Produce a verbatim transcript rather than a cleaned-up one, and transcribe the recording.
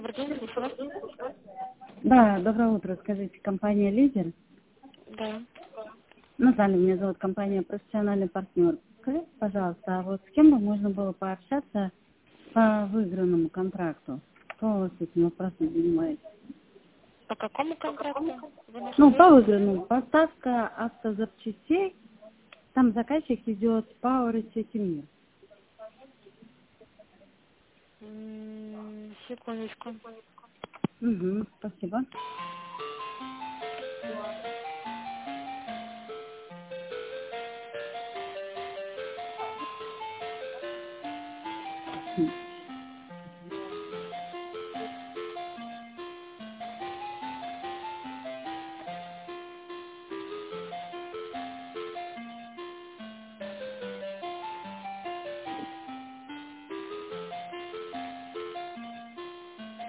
Добрый день, слушаю вас. Да, доброе утро. Скажите, компания «Лидер»? Да. Наталья, меня зовут, компания «Профессиональный партнер». Скажите, пожалуйста, а вот с кем бы можно было пообщаться по выигранному контракту? Кто у вас этим вопросом занимается? По какому контракту вы Ну, нашли? по выигранному. Поставка автозапчастей. Там заказчик идет Power и Сети Мир. М, Секундочку. Угу, спасибо.